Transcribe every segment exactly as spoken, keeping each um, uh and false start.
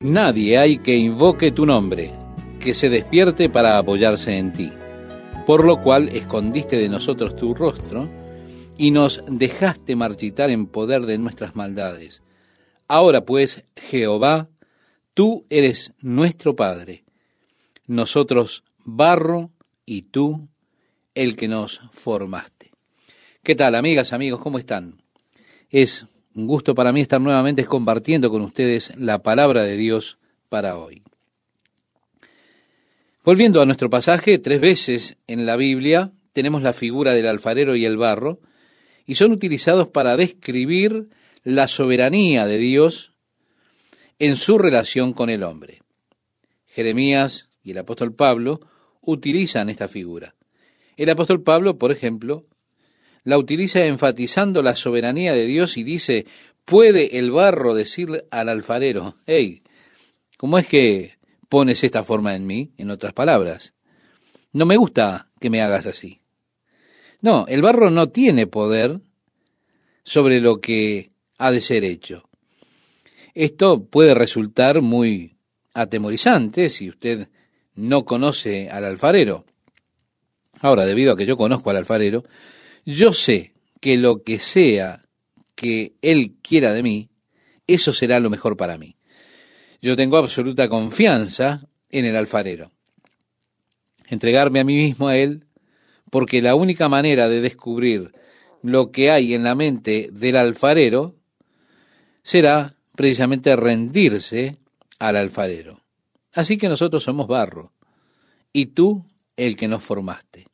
Nadie hay que invoque tu nombre, que se despierte para apoyarse en ti. Por lo cual escondiste de nosotros tu rostro y nos dejaste marchitar en poder de nuestras maldades. Ahora pues, Jehová, tú eres nuestro Padre, nosotros barro y tú el que nos formaste. ¿Qué tal, amigas, amigos? ¿Cómo están? Es un gusto para mí estar nuevamente compartiendo con ustedes la palabra de Dios para hoy. Volviendo a nuestro pasaje, tres veces en la Biblia tenemos la figura del alfarero y el barro, y son utilizados para describir la soberanía de Dios en su relación con el hombre. Jeremías y el apóstol Pablo utilizan esta figura. El apóstol Pablo, por ejemplo, la utiliza enfatizando la soberanía de Dios y dice, ¿puede el barro decir al alfarero, hey, ¿cómo es que pones esta forma en mí? En otras palabras, no me gusta que me hagas así. No, el barro no tiene poder sobre lo que ha de ser hecho. Esto puede resultar muy atemorizante si usted no conoce al alfarero. Ahora, debido a que yo conozco al alfarero, yo sé que lo que sea que él quiera de mí, eso será lo mejor para mí. Yo tengo absoluta confianza en el alfarero. Entregarme a mí mismo a él, porque la única manera de descubrir lo que hay en la mente del alfarero será precisamente rendirse al alfarero. Así que nosotros somos barro, y tú el que nos formaste.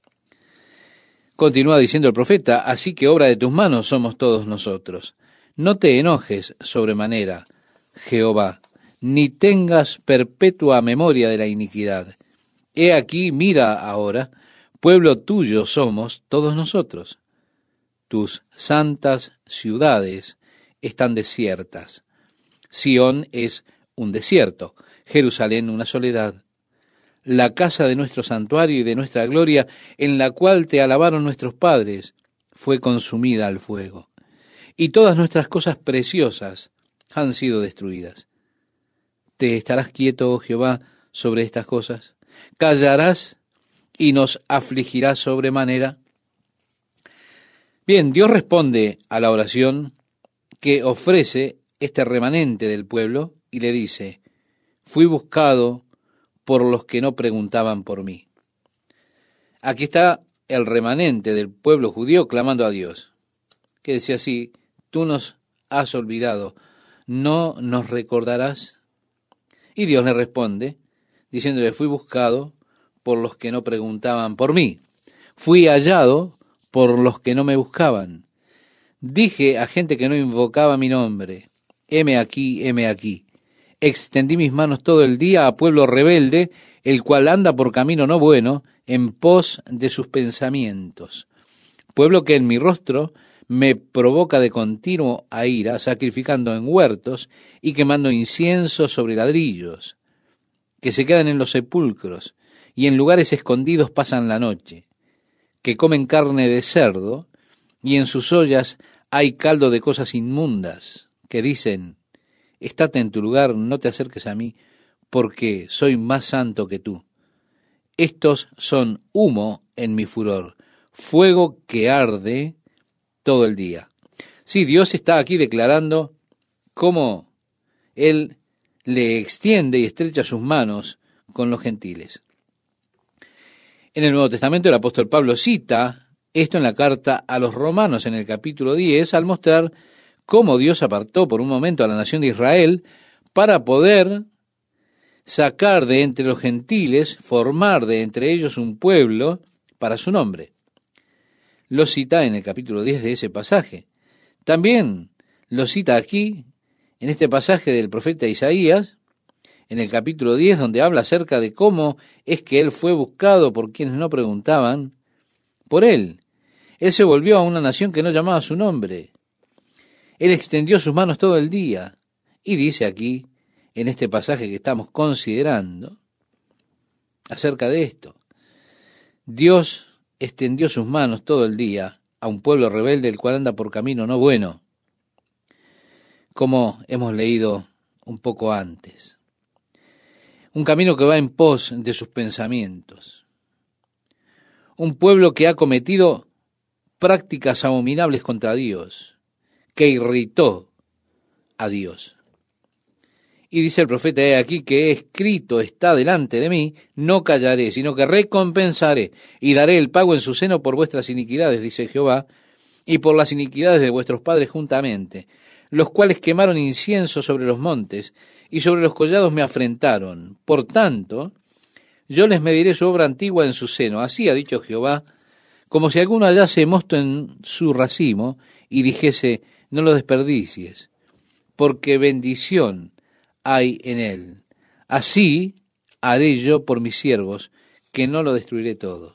Continúa diciendo el profeta, así que obra de tus manos somos todos nosotros. No te enojes sobremanera, Jehová, ni tengas perpetua memoria de la iniquidad. He aquí, mira ahora, pueblo tuyo somos todos nosotros. Tus santas ciudades están desiertas. Sión es un desierto, Jerusalén una soledad. La casa de nuestro santuario y de nuestra gloria, en la cual te alabaron nuestros padres, fue consumida al fuego, y todas nuestras cosas preciosas han sido destruidas. ¿Te estarás quieto, oh Jehová, sobre estas cosas? ¿Callarás y nos afligirás sobremanera? Bien, Dios responde a la oración que ofrece este remanente del pueblo y le dice, fui buscado por los que no preguntaban por mí. Aquí está el remanente del pueblo judío clamando a Dios, que decía así, tú nos has olvidado, ¿no nos recordarás? Y Dios le responde, diciéndole, fui buscado por los que no preguntaban por mí, fui hallado por los que no me buscaban. Dije a gente que no invocaba mi nombre, heme aquí, heme aquí. Extendí mis manos todo el día a pueblo rebelde, el cual anda por camino no bueno, en pos de sus pensamientos. Pueblo que en mi rostro me provoca de continuo a ira, sacrificando en huertos y quemando incienso sobre ladrillos, que se quedan en los sepulcros y en lugares escondidos pasan la noche, que comen carne de cerdo y en sus ollas hay caldo de cosas inmundas, que dicen, estate en tu lugar, no te acerques a mí, porque soy más santo que tú. Estos son humo en mi furor, fuego que arde todo el día. Sí, Dios está aquí declarando cómo Él le extiende y estrecha sus manos con los gentiles. En el Nuevo Testamento el apóstol Pablo cita esto en la carta a los Romanos en el capítulo diez, al mostrar cómo Dios apartó por un momento a la nación de Israel para poder sacar de entre los gentiles, formar de entre ellos un pueblo para su nombre. Lo cita en el capítulo diez de ese pasaje. También lo cita aquí, en este pasaje del profeta Isaías, en el capítulo diez, donde habla acerca de cómo es que él fue buscado por quienes no preguntaban por él. Él se volvió a una nación que no llamaba su nombre. Él extendió sus manos todo el día. Y dice aquí, en este pasaje que estamos considerando, acerca de esto. Dios extendió sus manos todo el día a un pueblo rebelde, el cual anda por camino no bueno. Como hemos leído un poco antes. Un camino que va en pos de sus pensamientos. Un pueblo que ha cometido prácticas abominables contra Dios, que irritó a Dios. Y dice el profeta, he aquí que escrito está delante de mí, no callaré, sino que recompensaré y daré el pago en su seno por vuestras iniquidades, dice Jehová, y por las iniquidades de vuestros padres juntamente, los cuales quemaron incienso sobre los montes, y sobre los collados me afrentaron. Por tanto, yo les mediré su obra antigua en su seno. Así ha dicho Jehová, como si alguno hallase mosto en su racimo, y dijese, no lo desperdicies, porque bendición hay en él. Así haré yo por mis siervos, que no lo destruiré todo.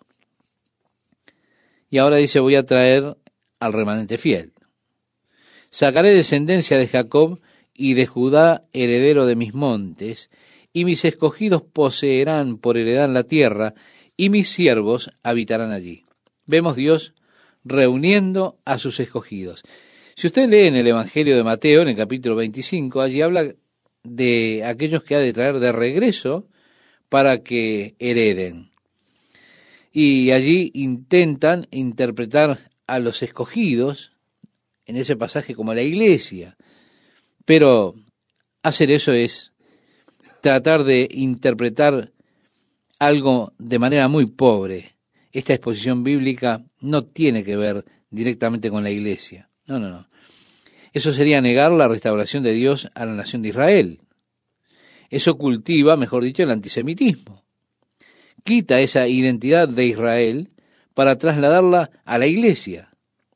Y ahora dice, voy a traer al remanente fiel. Sacaré descendencia de Jacob y de Judá heredero de mis montes, y mis escogidos poseerán por heredad la tierra, y mis siervos habitarán allí. Vemos Dios reuniendo a sus escogidos. Si usted lee en el Evangelio de Mateo, en el capítulo veinticinco, allí habla de aquellos que ha de traer de regreso para que hereden. Y allí intentan interpretar a los escogidos, en ese pasaje, como la iglesia. Pero hacer eso es tratar de interpretar algo de manera muy pobre. Esta exposición bíblica no tiene que ver directamente con la iglesia. No, no, no. Eso sería negar la restauración de Dios a la nación de Israel. Eso cultiva, mejor dicho, el antisemitismo. Quita esa identidad de Israel para trasladarla a la iglesia.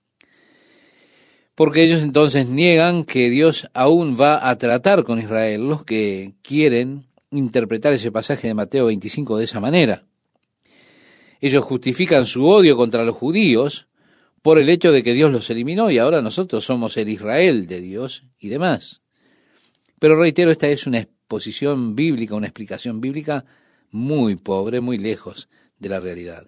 Porque ellos entonces niegan que Dios aún va a tratar con Israel, los que quieren interpretar ese pasaje de Mateo veinticinco de esa manera. Ellos justifican su odio contra los judíos por el hecho de que Dios los eliminó y ahora nosotros somos el Israel de Dios y demás. Pero reitero, esta es una exposición bíblica, una explicación bíblica muy pobre, muy lejos de la realidad.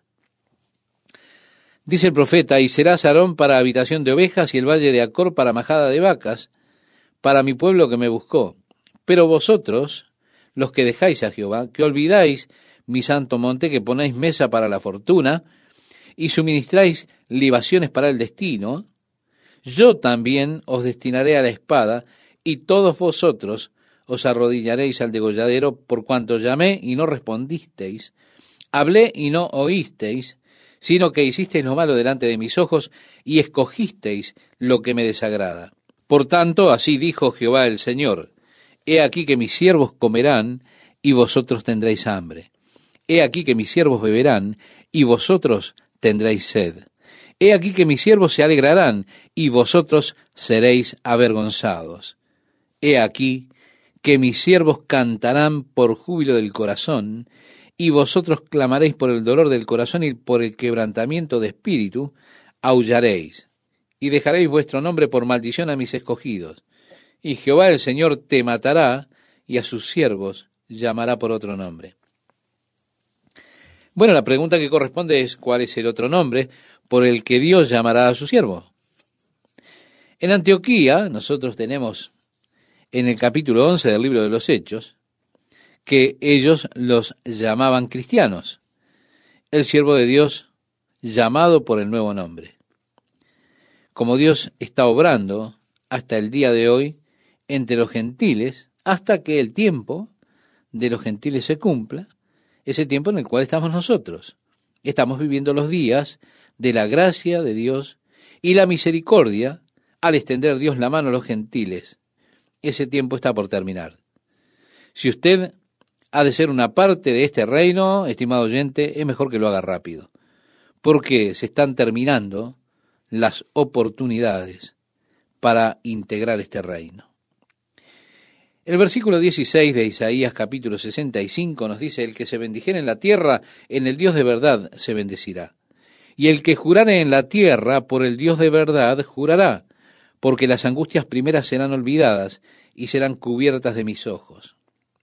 Dice el profeta, y será Sarón para habitación de ovejas y el valle de Acor para majada de vacas, para mi pueblo que me buscó. Pero vosotros, los que dejáis a Jehová, que olvidáis mi santo monte, que ponéis mesa para la fortuna, y suministráis libaciones para el destino, yo también os destinaré a la espada, y todos vosotros os arrodillaréis al degolladero, por cuanto llamé y no respondisteis, hablé y no oísteis, sino que hicisteis lo malo delante de mis ojos, y escogisteis lo que me desagrada. Por tanto, así dijo Jehová el Señor, he aquí que mis siervos comerán, y vosotros tendréis hambre. He aquí que mis siervos beberán, y vosotros tendréis sed. He aquí que mis siervos se alegrarán, y vosotros seréis avergonzados. He aquí que mis siervos cantarán por júbilo del corazón, y vosotros clamaréis por el dolor del corazón y por el quebrantamiento de espíritu, aullaréis, y dejaréis vuestro nombre por maldición a mis escogidos. Y Jehová el Señor te matará, y a sus siervos llamará por otro nombre. Bueno, la pregunta que corresponde es, ¿cuál es el otro nombre por el que Dios llamará a su siervo? En Antioquía, nosotros tenemos en el capítulo once del libro de los Hechos, que ellos los llamaban cristianos, el siervo de Dios llamado por el nuevo nombre. Como Dios está obrando hasta el día de hoy entre los gentiles, hasta que el tiempo de los gentiles se cumpla, ese tiempo en el cual estamos nosotros. Estamos viviendo los días de la gracia de Dios y la misericordia al extender Dios la mano a los gentiles. Ese tiempo está por terminar. Si usted ha de ser una parte de este reino, estimado oyente, es mejor que lo haga rápido, porque se están terminando las oportunidades para integrar este reino. El versículo dieciséis de Isaías capítulo sesenta y cinco nos dice, el que se bendijere en la tierra, en el Dios de verdad se bendecirá. Y el que jurare en la tierra, por el Dios de verdad jurará, porque las angustias primeras serán olvidadas y serán cubiertas de mis ojos.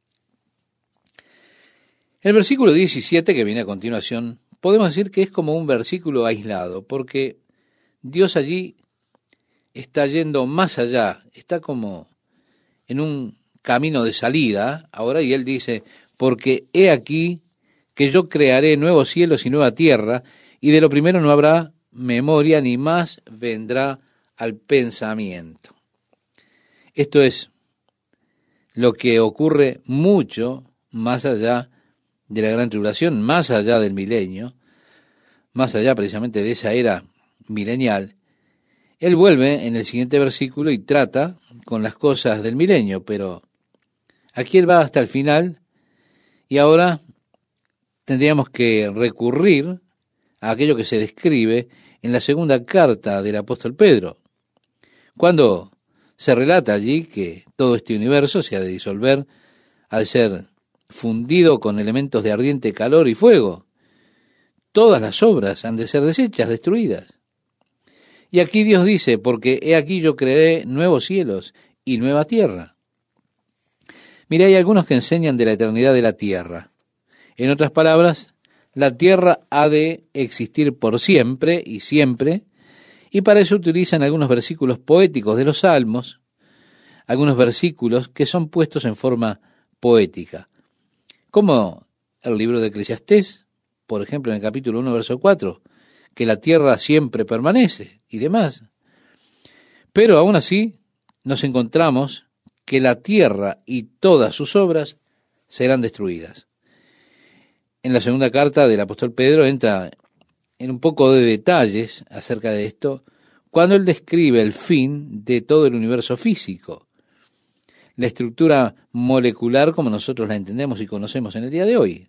El versículo diecisiete, que viene a continuación, podemos decir que es como un versículo aislado, porque Dios allí está yendo más allá, está como en un camino de salida ahora, y él dice, porque he aquí que yo crearé nuevos cielos y nueva tierra, y de lo primero no habrá memoria, ni más vendrá al pensamiento. Esto es lo que ocurre mucho más allá de la gran tribulación, más allá del milenio, más allá precisamente de esa era milenial. Él vuelve en el siguiente versículo y trata con las cosas del milenio, pero aquí él va hasta el final y ahora tendríamos que recurrir a aquello que se describe en la segunda carta del apóstol Pedro, cuando se relata allí que todo este universo se ha de disolver, ha de ser fundido con elementos de ardiente calor y fuego. Todas las obras han de ser deshechas, destruidas. Y aquí Dios dice, porque he aquí yo crearé nuevos cielos y nueva tierra. Mira, hay algunos que enseñan de la eternidad de la tierra. En otras palabras, la tierra ha de existir por siempre y siempre, y para eso utilizan algunos versículos poéticos de los Salmos, algunos versículos que son puestos en forma poética, como el libro de Eclesiastés, por ejemplo, en el capítulo uno, verso cuatro, que la tierra siempre permanece y demás. Pero aún así nos encontramos que la tierra y todas sus obras serán destruidas. En la segunda carta del apóstol Pedro entra en un poco de detalles acerca de esto, cuando él describe el fin de todo el universo físico, la estructura molecular como nosotros la entendemos y conocemos en el día de hoy.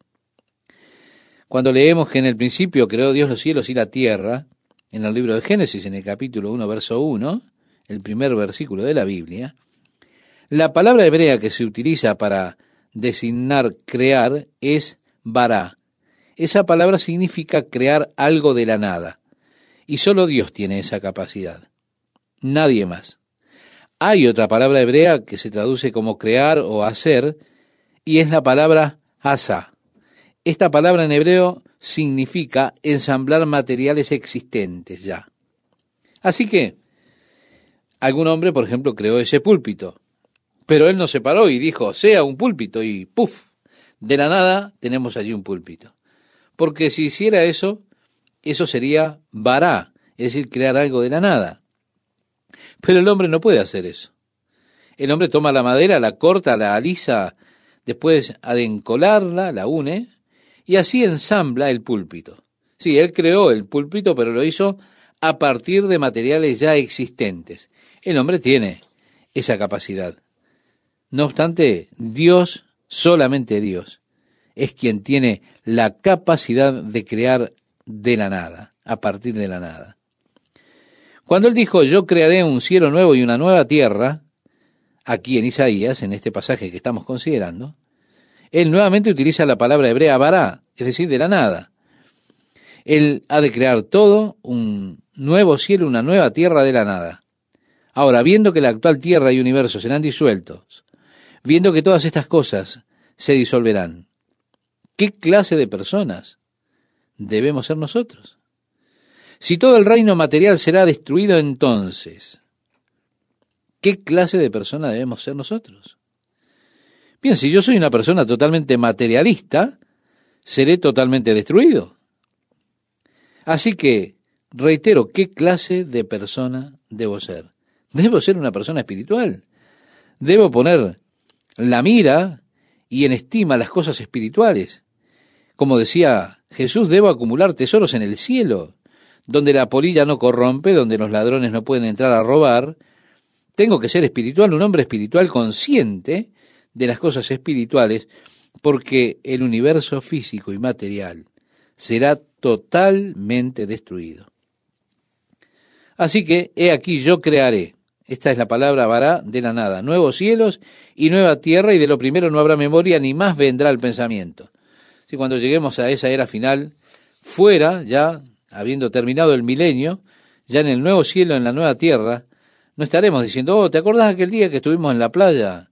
Cuando leemos que en el principio creó Dios los cielos y la tierra, en el libro de Génesis, en el capítulo uno, verso uno, el primer versículo de la Biblia, la palabra hebrea que se utiliza para designar crear es bará. Esa palabra significa crear algo de la nada, y solo Dios tiene esa capacidad, nadie más. Hay otra palabra hebrea que se traduce como crear o hacer, y es la palabra asá. Esta palabra en hebreo significa ensamblar materiales existentes ya. Así que, algún hombre, por ejemplo, creó ese púlpito, pero él no se paró y dijo, sea un púlpito, y ¡puf! De la nada tenemos allí un púlpito. Porque si hiciera eso, eso sería bará, es decir, crear algo de la nada. Pero el hombre no puede hacer eso. El hombre toma la madera, la corta, la alisa, después ha de encolarla, la une, y así ensambla el púlpito. Sí, él creó el púlpito, pero lo hizo a partir de materiales ya existentes. El hombre tiene esa capacidad. No obstante, Dios, solamente Dios, es quien tiene la capacidad de crear de la nada, a partir de la nada. Cuando él dijo, yo crearé un cielo nuevo y una nueva tierra, aquí en Isaías, en este pasaje que estamos considerando, él nuevamente utiliza la palabra hebrea bará, es decir, de la nada. Él ha de crear todo, un nuevo cielo, una nueva tierra de la nada. Ahora, viendo que la actual tierra y universo serán disueltos, viendo que todas estas cosas se disolverán, ¿qué clase de personas debemos ser nosotros? Si todo el reino material será destruido, entonces, ¿qué clase de persona debemos ser nosotros? Bien, si yo soy una persona totalmente materialista, seré totalmente destruido. Así que, reitero, ¿qué clase de persona debo ser? Debo ser una persona espiritual. Debo poner la mira y en estima las cosas espirituales. Como decía Jesús, debo acumular tesoros en el cielo, donde la polilla no corrompe, donde los ladrones no pueden entrar a robar. Tengo que ser espiritual, un hombre espiritual consciente de las cosas espirituales, porque el universo físico y material será totalmente destruido. Así que, he aquí yo crearé, esta es la palabra bará, de la nada, nuevos cielos y nueva tierra, y de lo primero no habrá memoria, ni más vendrá el pensamiento. Si cuando lleguemos a esa era final, fuera, ya habiendo terminado el milenio, ya en el nuevo cielo, en la nueva tierra, no estaremos diciendo, oh, ¿te acordás aquel día que estuvimos en la playa?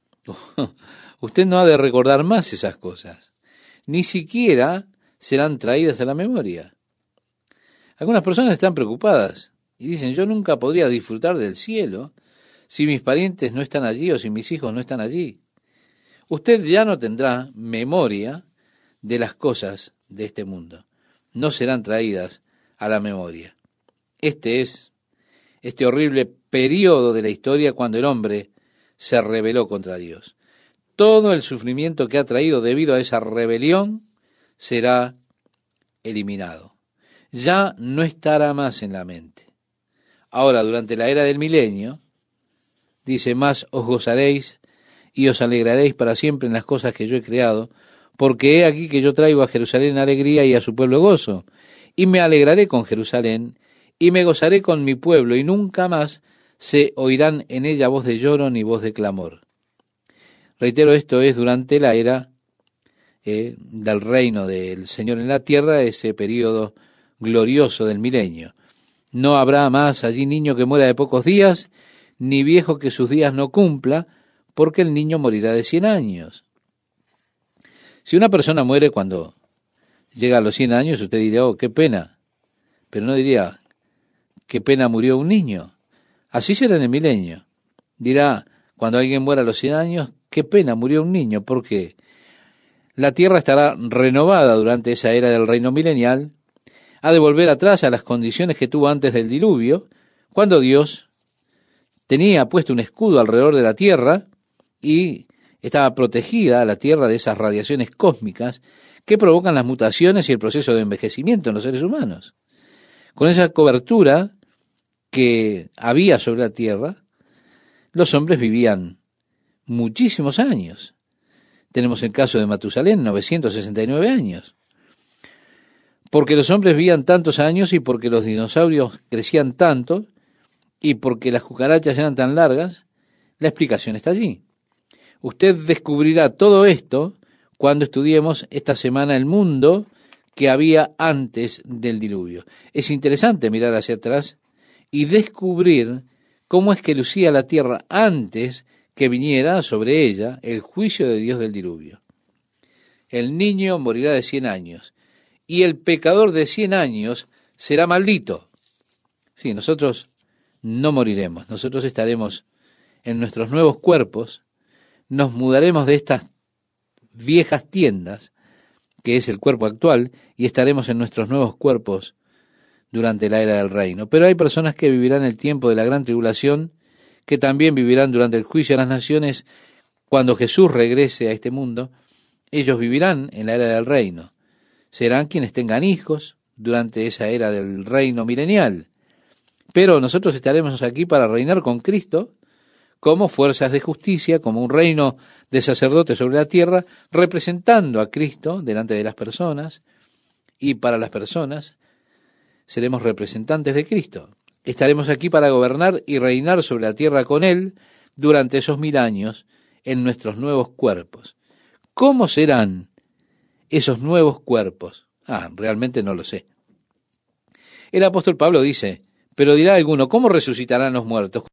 Usted no ha de recordar más esas cosas. Ni siquiera serán traídas a la memoria. Algunas personas están preocupadas y dicen, yo nunca podría disfrutar del cielo si mis parientes no están allí o si mis hijos no están allí? Usted ya no tendrá memoria de las cosas de este mundo. No serán traídas a la memoria. Este es este horrible periodo de la historia cuando el hombre se rebeló contra Dios. Todo el sufrimiento que ha traído debido a esa rebelión será eliminado. Ya no estará más en la mente. Ahora, durante la era del milenio, dice, más os gozaréis y os alegraréis para siempre en las cosas que yo he creado, porque he aquí que yo traigo a Jerusalén alegría y a su pueblo gozo, y me alegraré con Jerusalén, y me gozaré con mi pueblo, y nunca más se oirán en ella voz de lloro ni voz de clamor. Reitero, esto es durante la era eh, del reino del Señor en la tierra, ese periodo glorioso del milenio. No habrá más allí niño que muera de pocos días, ni viejo que sus días no cumpla, porque el niño morirá de cien años. Si una persona muere cuando llega a los cien años, usted dirá, oh, qué pena, pero no diría, qué pena murió un niño. Así será en el milenio. Dirá, cuando alguien muera a los cien años, qué pena murió un niño, porque la tierra estará renovada durante esa era del reino milenial, ha de volver atrás a las condiciones que tuvo antes del diluvio, cuando Dios tenía puesto un escudo alrededor de la tierra y estaba protegida la tierra de esas radiaciones cósmicas que provocan las mutaciones y el proceso de envejecimiento en los seres humanos. Con esa cobertura que había sobre la tierra, los hombres vivían muchísimos años. Tenemos el caso de Matusalén, novecientos sesenta y nueve años. Porque los hombres vivían tantos años y porque los dinosaurios crecían tanto y porque las cucarachas eran tan largas, la explicación está allí. Usted descubrirá todo esto cuando estudiemos esta semana el mundo que había antes del diluvio. Es interesante mirar hacia atrás y descubrir cómo es que lucía la tierra antes que viniera sobre ella el juicio de Dios del diluvio. El niño morirá de cien años y el pecador de cien años será maldito. Sí, nosotros no moriremos, nosotros estaremos en nuestros nuevos cuerpos, nos mudaremos de estas viejas tiendas, que es el cuerpo actual, y estaremos en nuestros nuevos cuerpos durante la era del reino. Pero hay personas que vivirán el tiempo de la gran tribulación, que también vivirán durante el juicio de las naciones, cuando Jesús regrese a este mundo. Ellos vivirán en la era del reino. Serán quienes tengan hijos durante esa era del reino milenial. Pero nosotros estaremos aquí para reinar con Cristo como fuerzas de justicia, como un reino de sacerdotes sobre la tierra, representando a Cristo delante de las personas, y para las personas seremos representantes de Cristo. Estaremos aquí para gobernar y reinar sobre la tierra con Él durante esos mil años en nuestros nuevos cuerpos. ¿Cómo serán esos nuevos cuerpos? Ah, realmente no lo sé. El apóstol Pablo dice, pero dirá alguno, ¿cómo resucitarán los muertos?